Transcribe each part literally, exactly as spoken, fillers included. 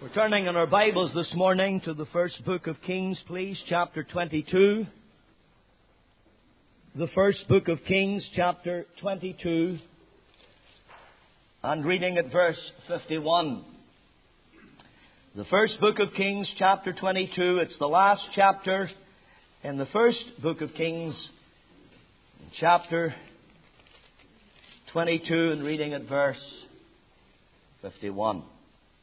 We're turning in our Bibles this morning to the first book of Kings, please, chapter twenty-two. The first book of Kings, chapter twenty-two, and reading at verse fifty-one. The first book of Kings, chapter twenty-two, it's the last chapter in the first book of Kings, chapter twenty-two, and reading at verse fifty-one.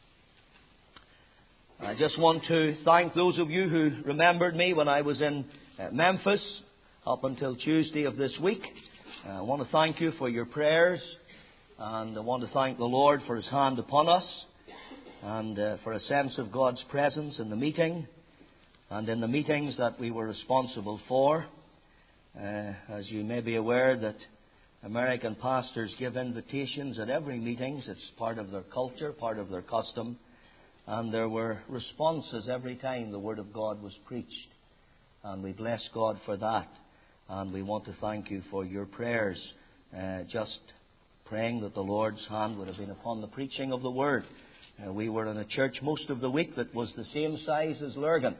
I just want to thank those of you who remembered me when I was in uh, Memphis up until Tuesday of this week. Uh, I want to thank you for your prayers, and I want to thank the Lord for His hand upon us, and uh, for a sense of God's presence in the meeting and in the meetings that we were responsible for. Uh, as you may be aware, that American pastors give invitations at every meeting. It's part of their culture, part of their custom. And there were responses every time the Word of God was preached. And we bless God for that. And we want to thank you for your prayers. Uh, just praying that the Lord's hand would have been upon the preaching of the Word. Uh, we were in a church most of the week that was the same size as Lurgan.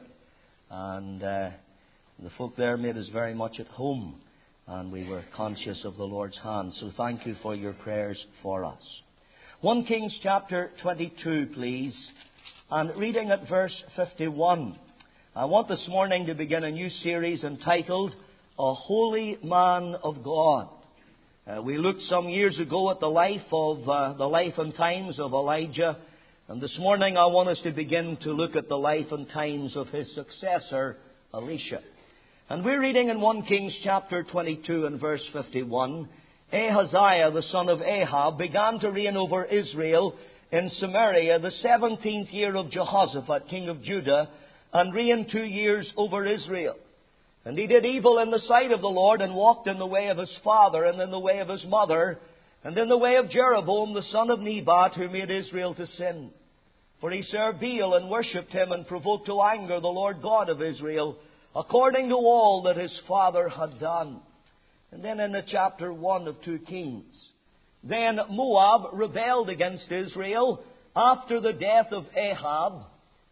And uh, the folk there made us very much at home. And we were conscious of the Lord's hand. So thank you for your prayers for us. First Kings chapter twenty-two, please. And reading at verse fifty-one, I want this morning to begin a new series entitled, A Holy Man of God. Uh, we looked some years ago at the life of uh, the life and times of Elijah. And this morning I want us to begin to look at the life and times of his successor, Elisha. And we're reading in First Kings chapter twenty-two and verse fifty-one, Ahaziah, the son of Ahab, began to reign over Israel in Samaria the seventeenth year of Jehoshaphat, king of Judah, and reigned two years over Israel. And he did evil in the sight of the Lord, and walked in the way of his father, and in the way of his mother, and in the way of Jeroboam the son of Nebat, who made Israel to sin. For he served Baal, and worshipped him, and provoked to anger the Lord God of Israel, according to all that his father had done. And then in the chapter one of Second Kings, then Moab rebelled against Israel after the death of Ahab.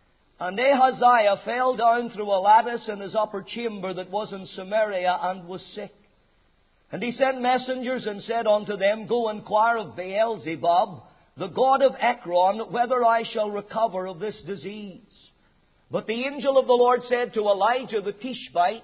And Ahaziah fell down through a lattice in his upper chamber that was in Samaria, and was sick. And he sent messengers and said unto them, Go inquire of Beelzebub, the god of Ekron, whether I shall recover of this disease. But the angel of the Lord said to Elijah the Tishbite,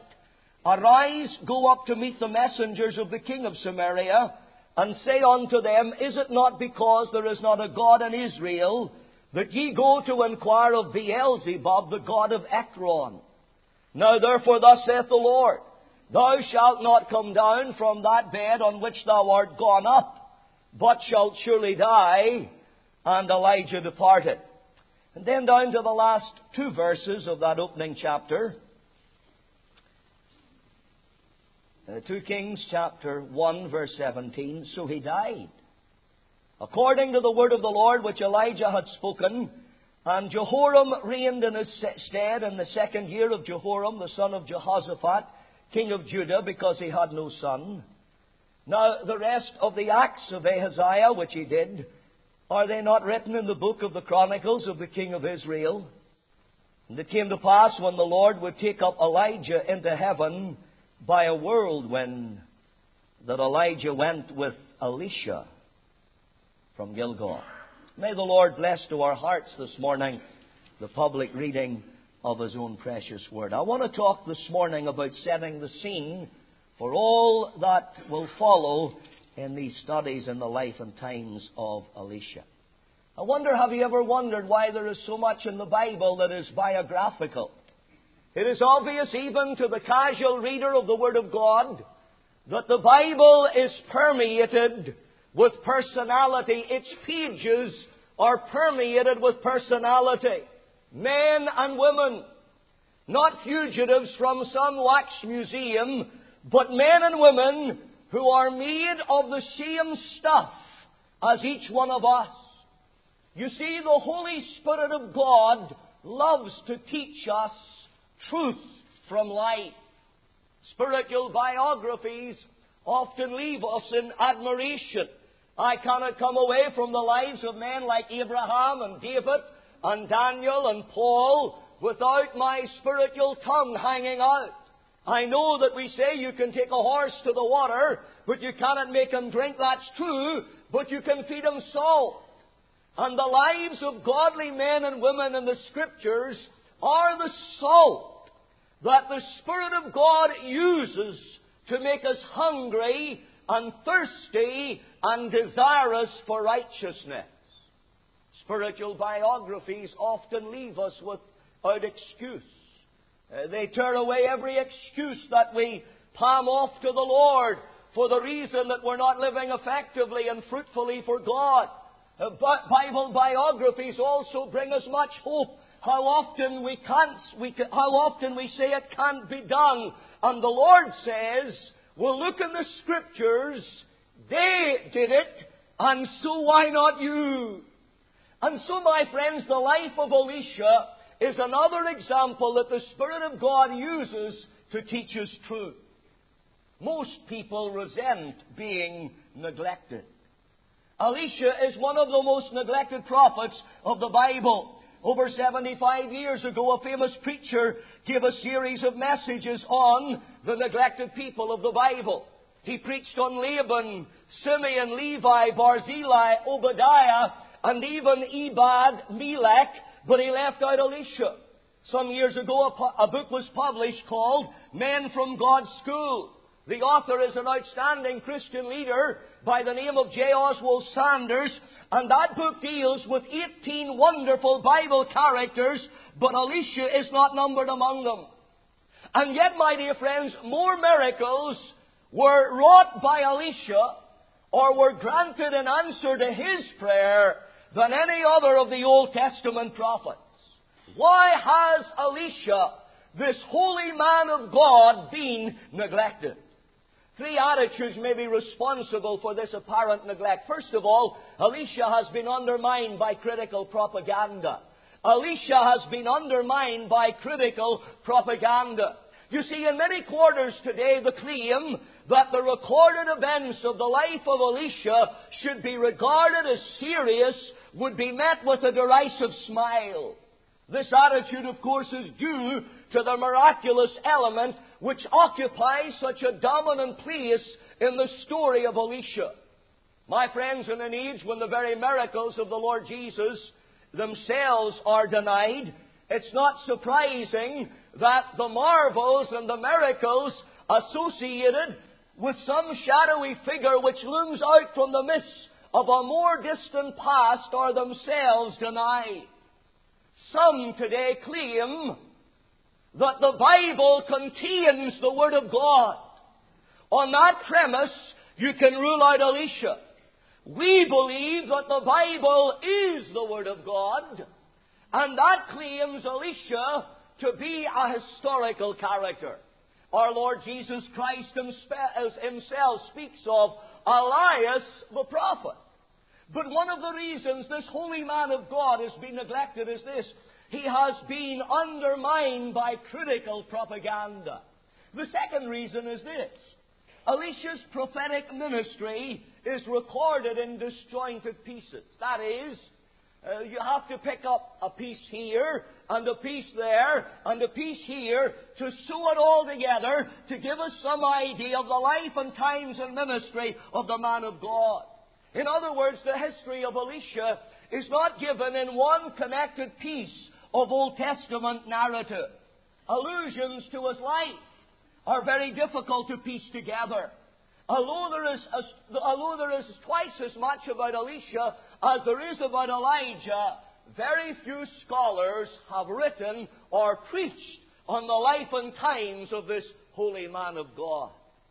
Arise, go up to meet the messengers of the king of Samaria, and say unto them, Is it not because there is not a God in Israel, that ye go to inquire of Beelzebub, the god of Ekron? Now therefore thus saith the Lord, Thou shalt not come down from that bed on which thou art gone up, but shalt surely die. And Elijah departed. And then down to the last two verses of that opening chapter. Uh, Second Kings chapter one verse seventeen, So he died, according to the word of the Lord which Elijah had spoken. And Jehoram reigned in his stead in the second year of Jehoram, the son of Jehoshaphat, king of Judah, because he had no son. Now the rest of the acts of Ahaziah which he did, are they not written in the book of the Chronicles of the king of Israel? And it came to pass, when the Lord would take up Elijah into heaven by a whirlwind, that Elijah went with Elisha from Gilgal. May the Lord bless to our hearts this morning the public reading of His own precious word. I want to talk this morning about setting the scene for all that will follow in these studies in the life and times of Elisha. I wonder, have you ever wondered why there is so much in the Bible that is biographical? It is obvious even to the casual reader of the Word of God that the Bible is permeated with personality. Its pages are permeated with personality. Men and women, not fugitives from some wax museum, but men and women who are made of the same stuff as each one of us. You see, the Holy Spirit of God loves to teach us truth from life. Spiritual biographies often leave us in admiration. I cannot come away from the lives of men like Abraham and David and Daniel and Paul without my spiritual tongue hanging out. I know that we say you can take a horse to the water, but you cannot make him drink. That's true, but you can feed him salt. And the lives of godly men and women in the Scriptures are the salt that the Spirit of God uses to make us hungry and thirsty and desirous for righteousness. Spiritual biographies often leave us without excuse. Uh, they turn away every excuse that we palm off to the Lord for the reason that we're not living effectively and fruitfully for God. Uh, but Bible biographies also bring us much hope. How often we can't, we can, how often we say it can't be done, and the Lord says, "Well, look in the Scriptures. They did it, and so why not you?" And so, my friends, the life of Elisha is another example that the Spirit of God uses to teach us truth. Most people resent being neglected. Elisha is one of the most neglected prophets of the Bible. Over seventy-five years ago, a famous preacher gave a series of messages on the neglected people of the Bible. He preached on Laban, Simeon, Levi, Barzillai, Obadiah, and even Ebed, Melech, but he left out Elisha. Some years ago, a, a book was published called Men from God's School. The author is an outstanding Christian leader by the name of J. Oswald Sanders, and that book deals with eighteen wonderful Bible characters, but Elisha is not numbered among them. And yet, my dear friends, more miracles were wrought by Elisha, or were granted in answer to his prayer, than any other of the Old Testament prophets. Why has Elisha, this holy man of God, been neglected? Three attitudes may be responsible for this apparent neglect. First of all, Elisha has been undermined by critical propaganda. Elisha has been undermined by critical propaganda. You see, in many quarters today, the claim that the recorded events of the life of Elisha should be regarded as serious would be met with a derisive smile. This attitude, of course, is due to the miraculous element which occupies such a dominant place in the story of Elisha. My friends, in an age when the very miracles of the Lord Jesus themselves are denied, it's not surprising that the marvels and the miracles associated with some shadowy figure which looms out from the midst of a more distant past are themselves denied. Some today claim that the Bible contains the Word of God. On that premise, you can rule out Elisha. We believe that the Bible is the Word of God, and that claims Elisha to be a historical character. Our Lord Jesus Christ himself speaks of Elias the prophet. But one of the reasons this holy man of God has been neglected is this: he has been undermined by critical propaganda. The second reason is this: Elisha's prophetic ministry is recorded in disjointed pieces. That is, Uh, you have to pick up a piece here, and a piece there, and a piece here, to sew it all together to give us some idea of the life and times and ministry of the man of God. In other words, the history of Elisha is not given in one connected piece of Old Testament narrative. Allusions to his life are very difficult to piece together. Although there is, a, although there is twice as much about Elisha as there is about Elijah, very few scholars have written or preached on the life and times of this holy man of God.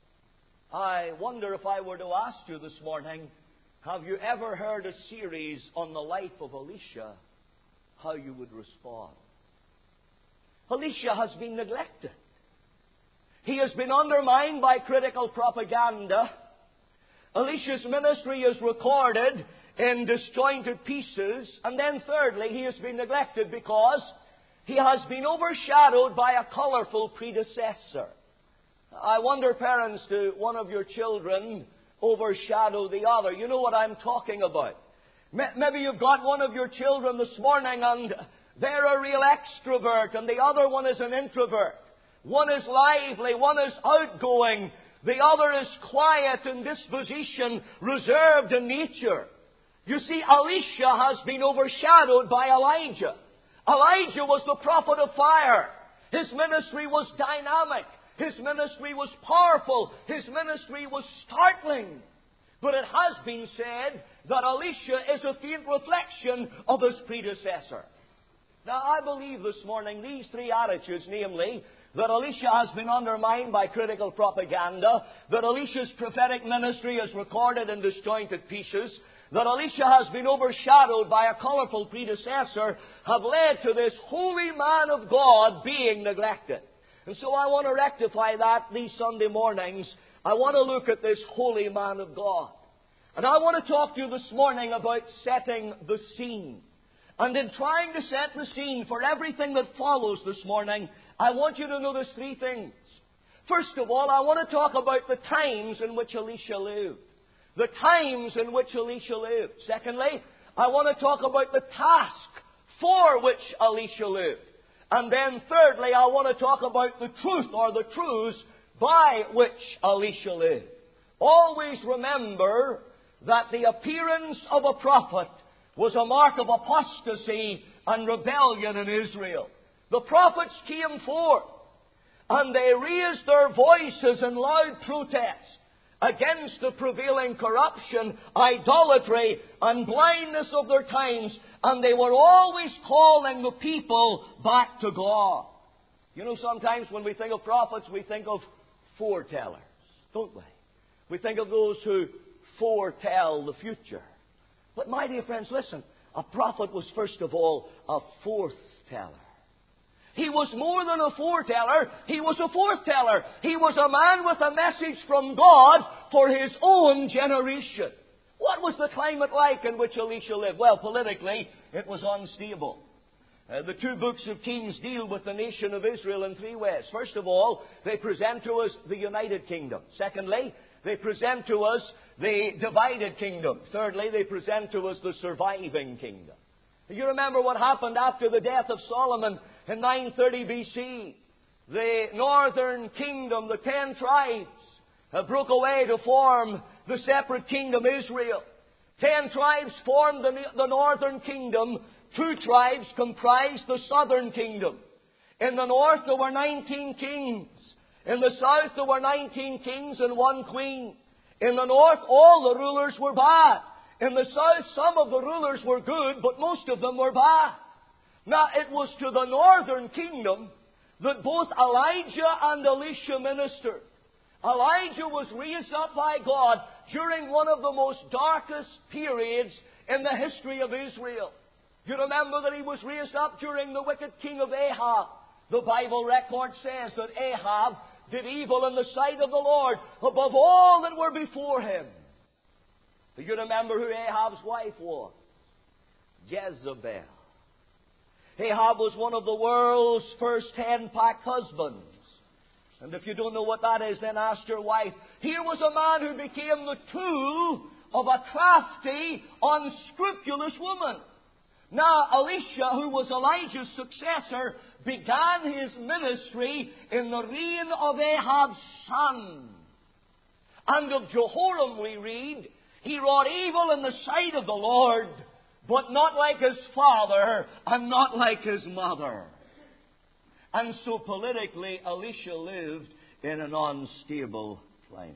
I wonder, if I were to ask you this morning, have you ever heard a series on the life of Elisha, how you would respond? Elisha has been neglected. He has been undermined by critical propaganda. Elisha's ministry is recorded in disjointed pieces. And then thirdly, he has been neglected because he has been overshadowed by a colourful predecessor. I wonder, parents, do one of your children overshadow the other? You know what I'm talking about. Maybe you've got one of your children this morning and they're a real extrovert and the other one is an introvert. One is lively, one is outgoing, the other is quiet in disposition, reserved in nature. You see, Elisha has been overshadowed by Elijah. Elijah was the prophet of fire. His ministry was dynamic. His ministry was powerful. His ministry was startling. But it has been said that Elisha is a faint reflection of his predecessor. Now, I believe this morning these three attitudes, namely, that Elisha has been undermined by critical propaganda, that Elisha's prophetic ministry is recorded in disjointed pieces, that Elisha has been overshadowed by a colourful predecessor, have led to this holy man of God being neglected. And so I want to rectify that these Sunday mornings. I want to look at this holy man of God. And I want to talk to you this morning about setting the scene. And in trying to set the scene for everything that follows this morning, I want you to notice three things. First of all, I want to talk about the times in which Elisha lived. The times in which Elisha lived. Secondly, I want to talk about the task for which Elisha lived. And then thirdly, I want to talk about the truth or the truths by which Elisha lived. Always remember that the appearance of a prophet was a mark of apostasy and rebellion in Israel. The prophets came forth and they raised their voices in loud protest against the prevailing corruption, idolatry, and blindness of their times, and they were always calling the people back to God. You know, sometimes when we think of prophets, we think of foretellers, don't we? We think of those who foretell the future. But my dear friends, listen, a prophet was first of all a forth-teller. He was more than a foreteller, he was a forth-teller. He was a man with a message from God for his own generation. What was the climate like in which Elisha lived? Well, politically, it was unstable. Uh, the two books of Kings deal with the nation of Israel in three ways. First of all, they present to us the united kingdom. Secondly, they present to us the divided kingdom. Thirdly, they present to us the surviving kingdom. You remember what happened after the death of Solomon in nine thirty B C. The northern kingdom, the ten tribes, uh, broke away to form the separate kingdom Israel. Ten tribes formed the, the northern kingdom. Two tribes comprised the southern kingdom. In the north there were nineteen kings. In the south there were nineteen kings and one queen. In the north all the rulers were bad. In the south some of the rulers were good, but most of them were bad. Now it was to the northern kingdom that both Elijah and Elisha ministered. Elijah was raised up by God during one of the most darkest periods in the history of Israel. You remember that he was raised up during the wicked king of Ahab. The Bible record says that Ahab did evil in the sight of the Lord above all that were before him. Do you remember who Ahab's wife was? Jezebel. Ahab was one of the world's first hen-packed husbands. And if you don't know what that is, then ask your wife. Here was a man who became the tool of a crafty, unscrupulous woman. Now, Elisha, who was Elijah's successor, began his ministry in the reign of Ahab's son. And of Jehoram we read, he wrought evil in the sight of the Lord, but not like his father and not like his mother. And so politically, Elisha lived in an unstable climate.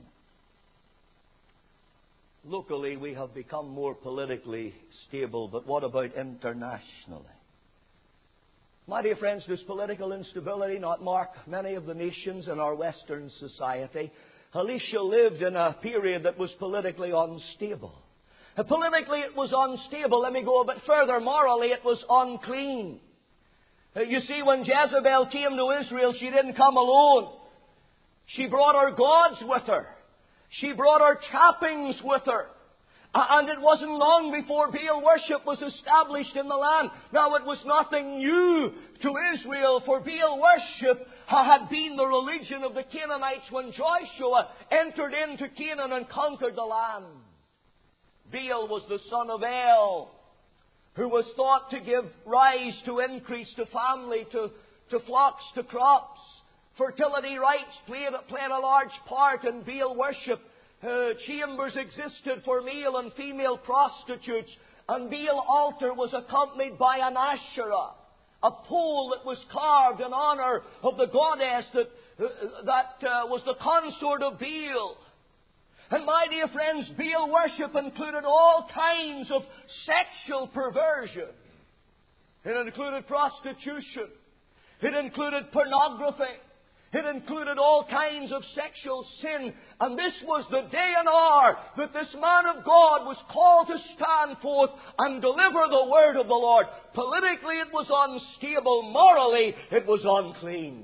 Locally, we have become more politically stable, but what about internationally? My dear friends, does political instability not mark many of the nations in our Western society? Elisha lived in a period that was politically unstable. Politically, it was unstable. Let me go a bit further. Morally, it was unclean. You see, when Jezebel came to Israel, she didn't come alone. She brought her gods with her. She brought her trappings with her. And it wasn't long before Baal worship was established in the land. Now, it was nothing new to Israel, for Baal worship had been the religion of the Canaanites when Joshua entered into Canaan and conquered the land. Baal was the son of El, who was thought to give rise to increase to family, to, to flocks, to crops. Fertility rites played, played a large part in Baal worship. Uh, chambers existed for male and female prostitutes. And Baal altar was accompanied by an Asherah, a pole that was carved in honor of the goddess that, uh, that uh, was the consort of Baal. And my dear friends, Baal worship included all kinds of sexual perversion. It included prostitution. It included pornography. It included all kinds of sexual sin. And this was the day and hour that this man of God was called to stand forth and deliver the word of the Lord. Politically it was unstable. Morally it was unclean.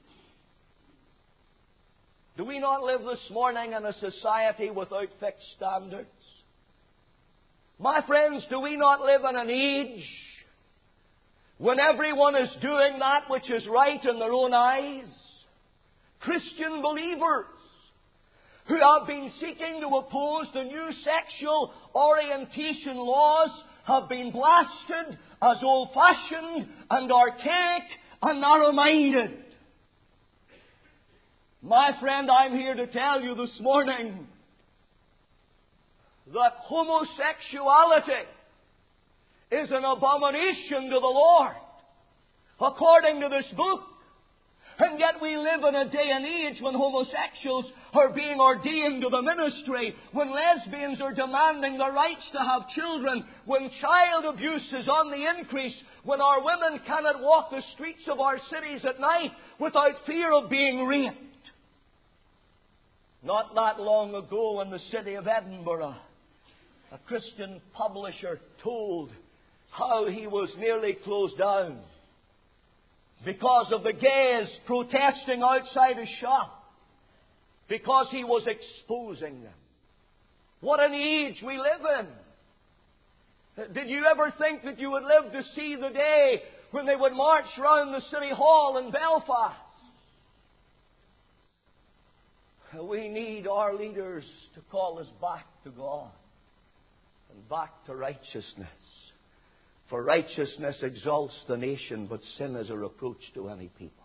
Do we not live this morning in a society without fixed standards? My friends, do we not live in an age when everyone is doing that which is right in their own eyes? Christian believers who have been seeking to oppose the new sexual orientation laws have been blasted as old-fashioned and archaic and narrow-minded. My friend, I'm here to tell you this morning that homosexuality is an abomination to the Lord, according to this book. And yet we live in a day and age when homosexuals are being ordained to the ministry, when lesbians are demanding the rights to have children, when child abuse is on the increase, when our women cannot walk the streets of our cities at night without fear of being raped. Not that long ago in the city of Edinburgh, a Christian publisher told how he was nearly closed down because of the gays protesting outside his shop, because he was exposing them. What an age we live in. Did you ever think that you would live to see the day when they would march round the City Hall in Belfast? We need our leaders to call us back to God and back to righteousness. For righteousness exalts the nation, but sin is a reproach to any people.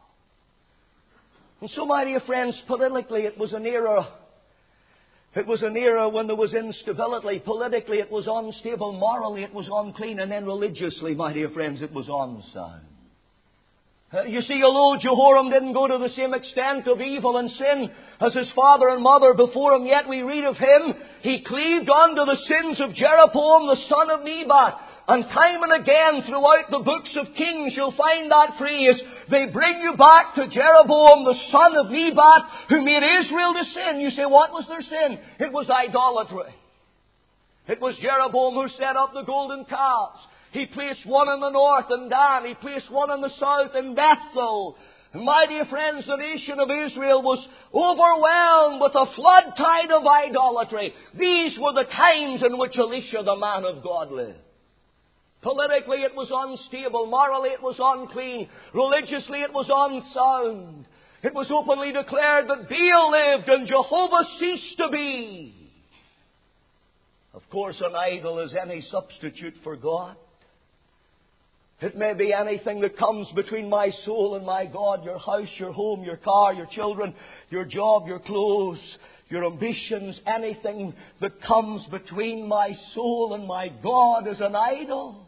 And so, my dear friends, politically it was an era. It was an era when there was instability. Politically it was unstable. Morally it was unclean. And then religiously, my dear friends, it was unsound. Uh, you see, although Jehoram didn't go to the same extent of evil and sin as his father and mother before him, yet we read of him, he cleaved unto the sins of Jeroboam, the son of Nebat. And time and again throughout the books of Kings you'll find that phrase. They bring you back to Jeroboam, the son of Nebat, who made Israel to sin. You say, what was their sin? It was idolatry. It was Jeroboam who set up the golden calves. He placed one in the north in Dan. He placed one in the south in Bethel. And my dear friends, the nation of Israel was overwhelmed with a flood tide of idolatry. These were the times in which Elisha, the man of God, lived. Politically it was unstable. Morally it was unclean. Religiously it was unsound. It was openly declared that Baal lived and Jehovah ceased to be. Of course, an idol is any substitute for God. It may be anything that comes between my soul and my God. Your house, your home, your car, your children, your job, your clothes, your ambitions. Anything that comes between my soul and my God is an idol.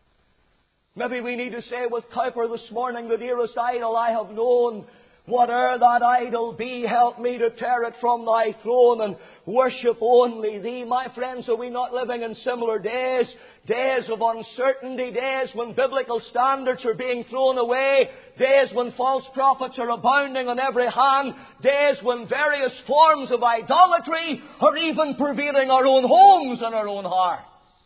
Maybe we need to say with Cowper this morning, the dearest idol I have known, whate'er that idol be, help me to tear it from thy throne and worship only thee. My friends, are we not living in similar days? Days of uncertainty, days when biblical standards are being thrown away, days when false prophets are abounding on every hand, days when various forms of idolatry are even pervading our own homes and our own hearts.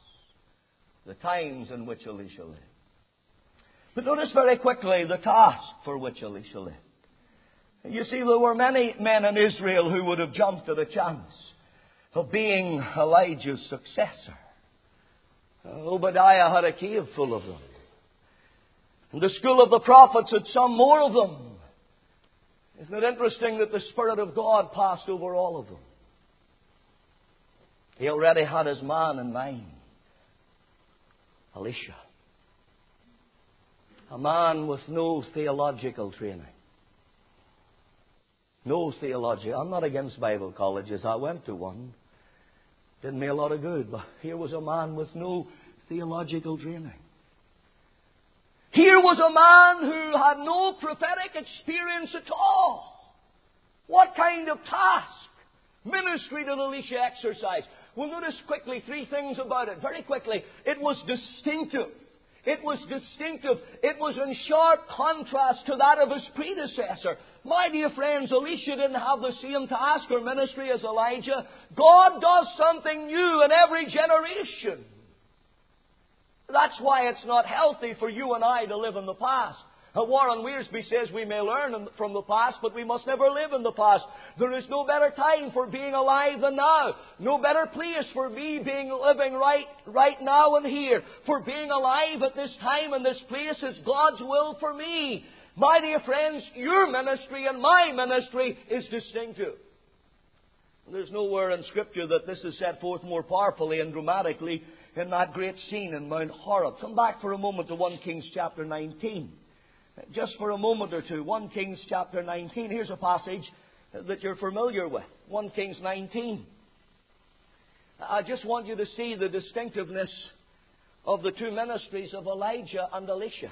The times in which Elisha lived. But notice very quickly the task for which Elisha lived. You see, there were many men in Israel who would have jumped at the chance of being Elijah's successor. Obadiah had a cave full of them. And the school of the prophets had some more of them. Isn't it interesting that the Spirit of God passed over all of them? He already had his man in mind. Elisha. A man with no theological training. No theology. I'm not against Bible colleges. I went to one. Did me a lot of good. But here was a man with no theological training. Here was a man who had no prophetic experience at all. What kind of task, ministry did Elisha exercise? We'll notice quickly three things about it. Very quickly. It was distinctive. It was distinctive. It was in sharp contrast to that of his predecessor. My dear friends, Elisha didn't have the same task or ministry as Elijah. God does something new in every generation. That's why it's not healthy for you and I to live in the past. Warren Wiersbe says we may learn from the past, but we must never live in the past. There is no better time for being alive than now. No better place for me being living right, right now and here. For being alive at this time and this place is God's will for me. My dear friends, your ministry and my ministry is distinctive. There's nowhere in Scripture that this is set forth more powerfully and dramatically in that great scene in Mount Horeb. Come back for a moment to First Kings chapter nineteen. Just for a moment or two, First Kings chapter nineteen. Here's a passage that you're familiar with. First Kings nineteen. I just want you to see the distinctiveness of the two ministries of Elijah and Elisha.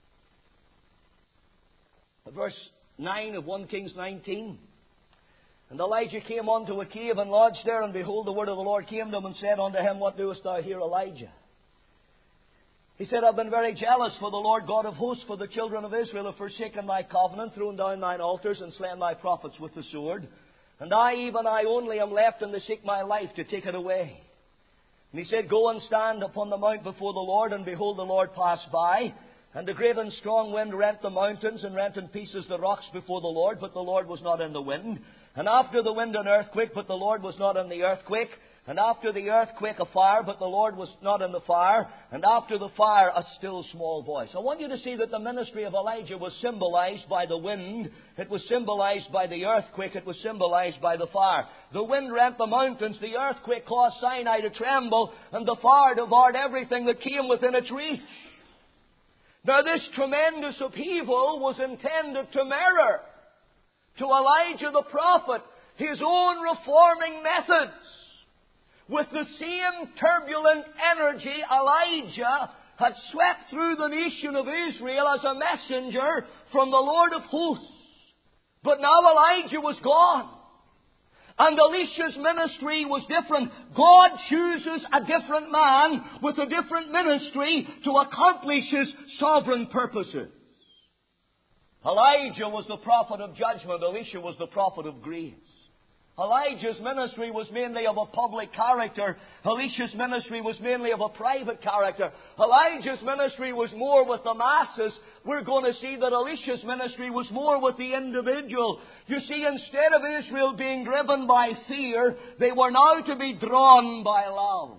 Verse nine of First Kings nineteen. And Elijah came unto a cave and lodged there, and behold, the word of the Lord came to him and said unto him, What doest thou here, Elijah? He said, I've been very jealous for the Lord God of hosts, for the children of Israel have forsaken thy covenant, thrown down thine altars, and slain thy prophets with the sword. And I, even I only, am left, and they seek my life to take it away. And he said, Go and stand upon the mount before the Lord, and behold, the Lord passed by. And a great and strong wind rent the mountains, and rent in pieces the rocks before the Lord, but the Lord was not in the wind. And after the wind an earthquake, but the Lord was not in the earthquake. And after the earthquake a fire, but the Lord was not in the fire. And after the fire a still small voice. I want you to see that the ministry of Elijah was symbolized by the wind. It was symbolized by the earthquake. It was symbolized by the fire. The wind rent the mountains. The earthquake caused Sinai to tremble. And the fire devoured everything that came within its reach. Now this tremendous upheaval was intended to mirror to Elijah the prophet his own reforming methods. With the same turbulent energy, Elijah had swept through the nation of Israel as a messenger from the Lord of hosts. But now Elijah was gone. And Elisha's ministry was different. God chooses a different man with a different ministry to accomplish His sovereign purposes. Elijah was the prophet of judgment. Elisha was the prophet of grace. Elijah's ministry was mainly of a public character. Elisha's ministry was mainly of a private character. Elijah's ministry was more with the masses. We're going to see that Elisha's ministry was more with the individual. You see, instead of Israel being driven by fear, they were now to be drawn by love.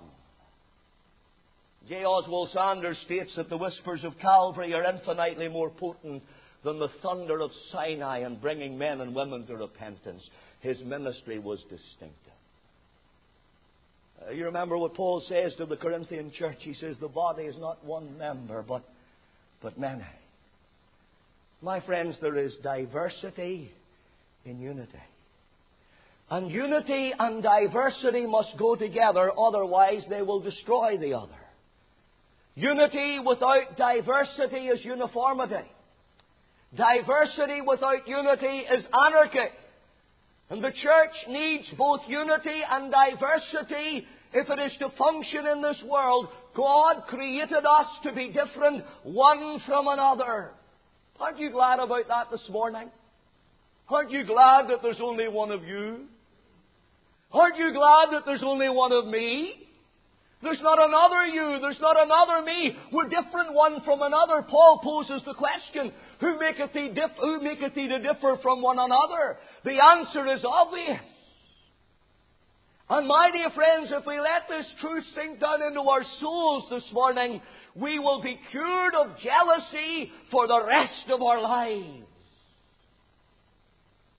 J. Oswald Sanders states that the whispers of Calvary are infinitely more potent than the thunder of Sinai in bringing men and women to repentance. His ministry was distinctive. Uh, you remember what Paul says to the Corinthian church. He says, the body is not one member, but, but many. My friends, there is diversity in unity. And unity and diversity must go together, otherwise they will destroy the other. Unity without diversity is uniformity. Diversity without unity is anarchy. And the church needs both unity and diversity if it is to function in this world. God created us to be different one from another. Aren't you glad about that this morning? Aren't you glad that there's only one of you? Aren't you glad that there's only one of me? There's not another you. There's not another me. We're different one from another. Paul poses the question, who maketh thee, dif- who maketh thee to differ from one another? The answer is obvious. And my dear friends, if we let this truth sink down into our souls this morning, we will be cured of jealousy for the rest of our lives.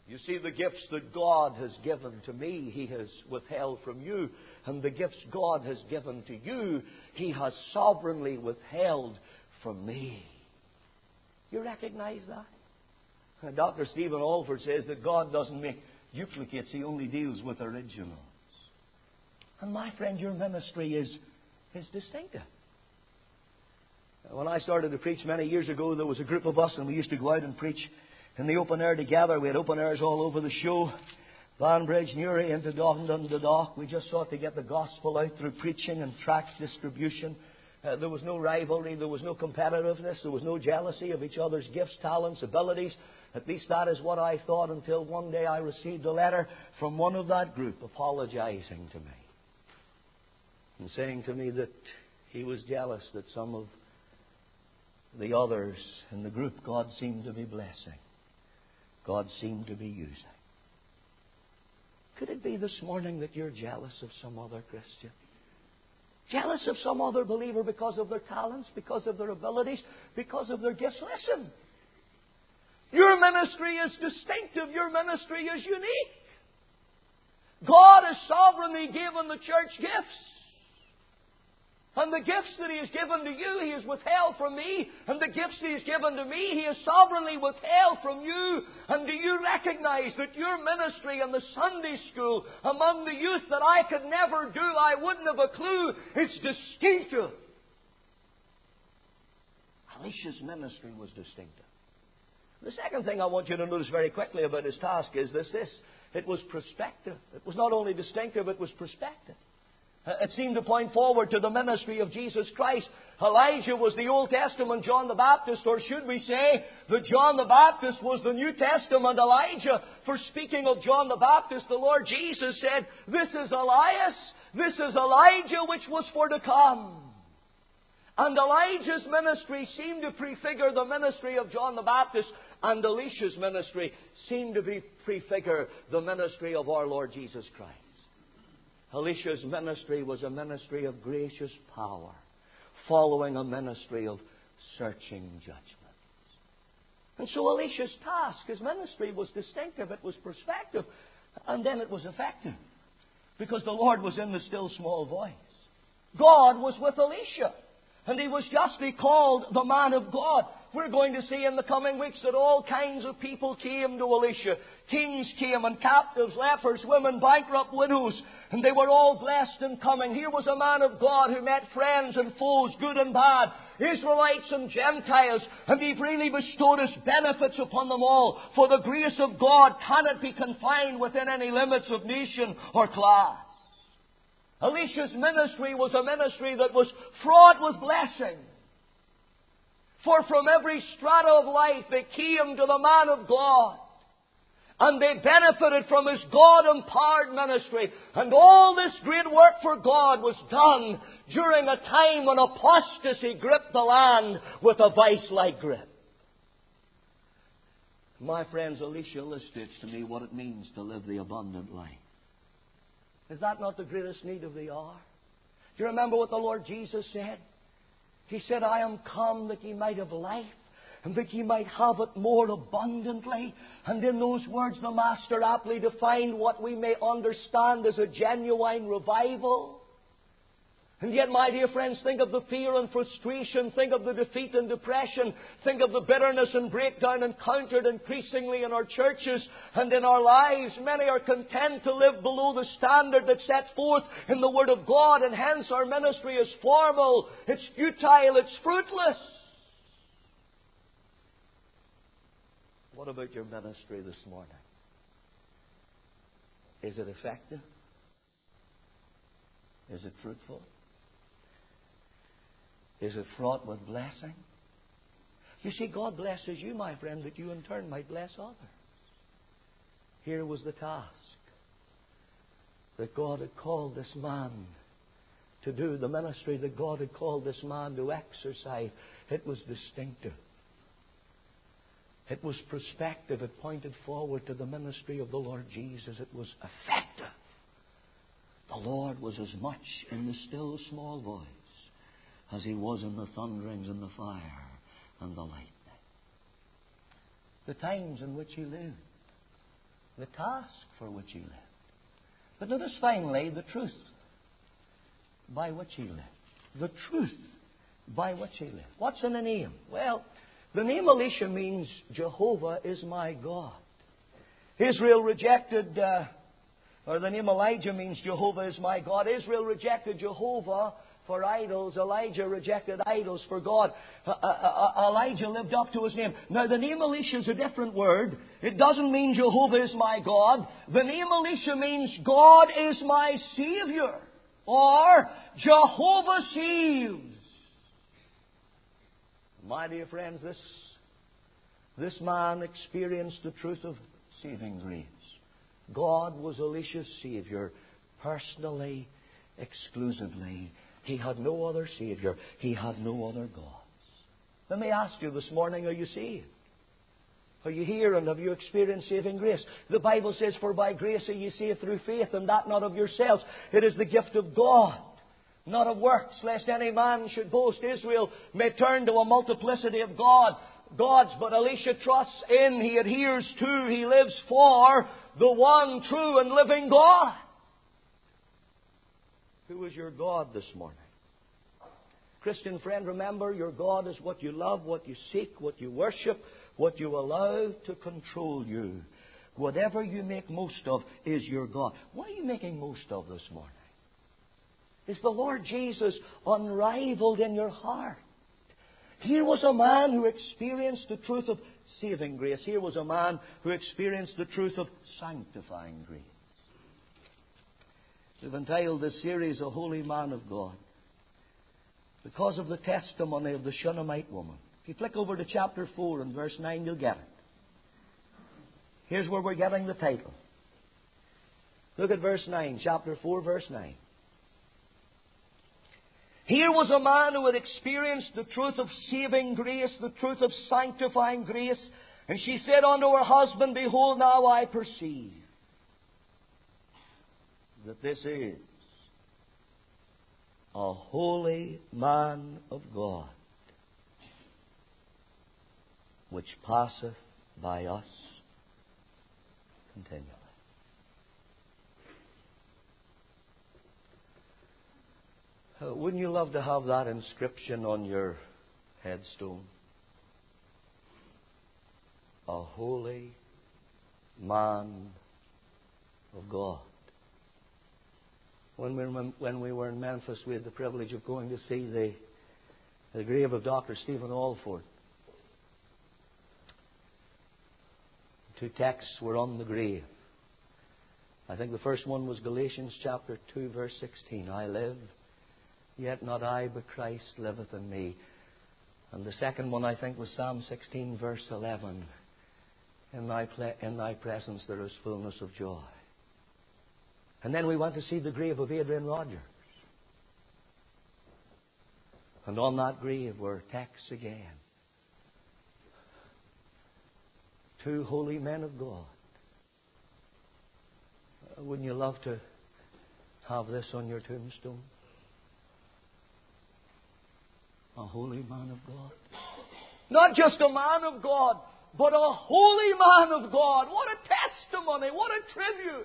You see, the gifts that God has given to me, He has withheld from you. And the gifts God has given to you, He has sovereignly withheld from me. You recognize that? And Doctor Stephen Alford says that God doesn't make duplicates, He only deals with originals. And my friend, your ministry is, is distinctive. When I started to preach many years ago, there was a group of us and we used to go out and preach in the open air together. We had open airs all over the show. Banbridge, Newry, into Dundon, the Dock. We just sought to get the gospel out through preaching and tract distribution. Uh, there was no rivalry. There was no competitiveness. There was no jealousy of each other's gifts, talents, abilities. At least that is what I thought until one day I received a letter from one of that group apologizing to me and saying to me that he was jealous that some of the others in the group God seemed to be blessing, God seemed to be using. Could it be this morning that you're jealous of some other Christian? Jealous of some other believer because of their talents, because of their abilities, because of their gifts? Listen, your ministry is distinctive. Your ministry is unique. God has sovereignly given the church gifts. And the gifts that He has given to you, He has withheld from me. And the gifts He has given to me, He has sovereignly withheld from you. And do you recognize that your ministry in the Sunday school among the youth that I could never do, I wouldn't have a clue, it's distinctive. Elisha's ministry was distinctive. The second thing I want you to notice very quickly about his task is this, this. It was prospective. It was not only distinctive, it was prospective. It seemed to point forward to the ministry of Jesus Christ. Elijah was the Old Testament John the Baptist, or should we say that John the Baptist was the New Testament Elijah? For speaking of John the Baptist, the Lord Jesus said, "This is Elias, this is Elijah, which was for to come." And Elijah's ministry seemed to prefigure the ministry of John the Baptist, and Elisha's ministry seemed to be prefigure the ministry of our Lord Jesus Christ. Elisha's ministry was a ministry of gracious power, following a ministry of searching judgment. And so Elisha's task, his ministry was distinctive, it was prospective, and then it was effective. Because the Lord was in the still small voice. God was with Elisha. And he was justly called the man of God. We're going to see in the coming weeks that all kinds of people came to Elisha. Kings came and captives, lepers, women, bankrupt widows. And they were all blessed in coming. Here was a man of God who met friends and foes, good and bad, Israelites and Gentiles. And He freely bestowed His benefits upon them all. For the grace of God cannot be confined within any limits of nation or class. Elisha's ministry was a ministry that was fraught with blessing. For from every strata of life they came to the man of God. And they benefited from his God-empowered ministry. And all this great work for God was done during a time when apostasy gripped the land with a vice-like grip. My friends, Elisha illustrates to me what it means to live the abundant life. Is that not the greatest need of the hour? Do you remember what the Lord Jesus said? He said, "I am come that ye might have life, and that ye might have it more abundantly." And in those words, the Master aptly defined what we may understand as a genuine revival. And yet, my dear friends, think of the fear and frustration, think of the defeat and depression, think of the bitterness and breakdown encountered increasingly in our churches and in our lives. Many are content to live below the standard that's set forth in the Word of God, and hence our ministry is formal, it's futile, it's fruitless. What about your ministry this morning? Is it effective? Is it fruitful? Is it fraught with blessing? You see, God blesses you, my friend, that you in turn might bless others. Here was the task that God had called this man to do, the ministry that God had called this man to exercise. It was distinctive. It was prospective. It pointed forward to the ministry of the Lord Jesus. It was effective. The Lord was as much in the still small voice as He was in the thunderings and the fire and the lightning. The times in which He lived the task for which he lived. But notice finally the truth by which he lived. The truth by which he lived. What's in the name? Well, the name Elisha means Jehovah is my God. Israel rejected, uh, or the name Elijah means Jehovah is my God. Israel rejected Jehovah for idols. Elijah rejected idols for God. Uh, uh, uh, Elijah lived up to his name. Now, the name Elisha is a different word. It doesn't mean Jehovah is my God. The name Elisha means God is my Savior, or Jehovah saves. My dear friends, this, this man experienced the truth of saving grace. God was Elisha's Savior, personally, exclusively. He had no other Savior. He had no other gods. Let me ask you this morning, are you saved? Are you here and have you experienced saving grace? The Bible says, for by grace are ye saved through faith, and that not of yourselves. It is the gift of God, not of works, lest any man should boast. Israel may turn to a multiplicity of God, gods, but Elisha trusts in, he adheres to, he lives for the one true and living God. Who is your God this morning? Christian friend, remember, your God is what you love, what you seek, what you worship, what you allow to control you. Whatever you make most of is your God. What are you making most of this morning? Is the Lord Jesus unrivaled in your heart? Here was a man who experienced the truth of saving grace. Here was a man who experienced the truth of sanctifying grace. We've entitled this series, A Holy Man of God, because of the testimony of the Shunammite woman. If you flick over to chapter four and verse nine, you'll get it. Here's where we're getting the title. Look at verse nine, chapter four, verse nine. Here was a man who had experienced the truth of saving grace, the truth of sanctifying grace. And she said unto her husband, Behold, now I perceive that this is a holy man of God, which passeth by us continually. Uh, wouldn't you love to have that inscription on your headstone? A holy man of God. When we, were, when we were in Memphis, we had the privilege of going to see the, the grave of Doctor Stephen Alford. Two texts were on the grave. I think the first one was Galatians chapter two, verse sixteen. I live, yet not I, but Christ liveth in me. And the second one, I think, was Psalm sixteen, verse eleven. In thy, ple- in thy presence there is fullness of joy. And then we went to see the grave of Adrian Rogers. And on that grave were texts again. Two holy men of God. Uh, wouldn't you love to have this on your tombstone? A holy man of God. Not just a man of God, but a holy man of God. What a testimony, what a tribute.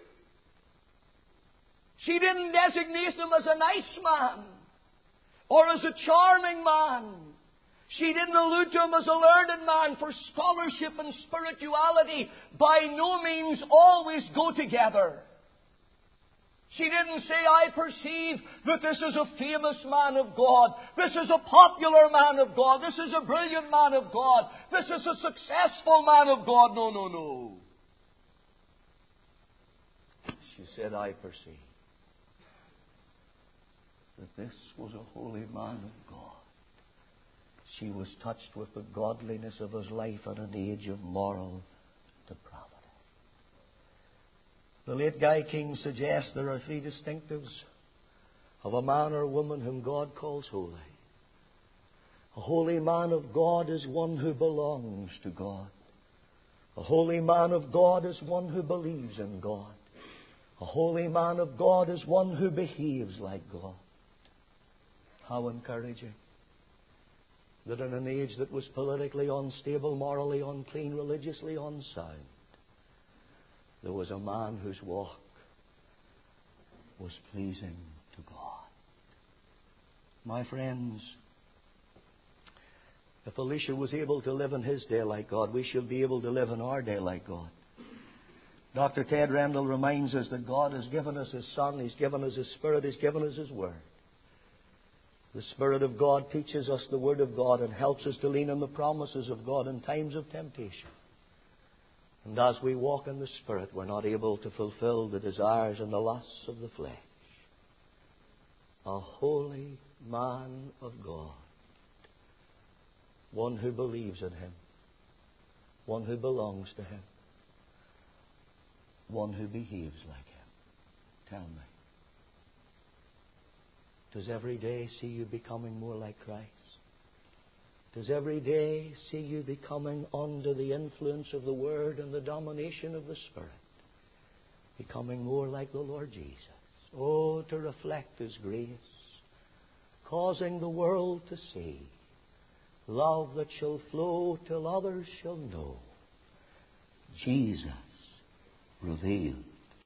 She didn't designate him as a nice man or as a charming man. She didn't allude to him as a learned man, for scholarship and spirituality by no means always go together. She didn't say, I perceive that this is a famous man of God. This is a popular man of God. This is a brilliant man of God. This is a successful man of God. No, no, no. She said, I perceive that this was a holy man of God. She was touched with the godliness of his life at an age of moral depravity. The late Guy King suggests there are three distinctives of a man or woman whom God calls holy. A holy man of God is one who belongs to God. A holy man of God is one who believes in God. A holy man of God is one who behaves like God. How encouraging that in an age that was politically unstable, morally unclean, religiously unsound, there was a man whose walk was pleasing to God. My friends, if Elisha was able to live in his day like God, we should be able to live in our day like God. Doctor Ted Rendell reminds us that God has given us His Son, He's given us His Spirit, He's given us His Word. The Spirit of God teaches us the Word of God and helps us to lean on the promises of God in times of temptation. And as we walk in the Spirit, we're not able to fulfill the desires and the lusts of the flesh. A holy man of God. One who believes in Him. One who belongs to Him. One who behaves like Him. Tell me, does every day see you becoming more like Christ? Does every day see you becoming under the influence of the Word and the domination of the Spirit? Becoming more like the Lord Jesus. Oh, to reflect His grace. Causing the world to see love that shall flow till others shall know Jesus revealed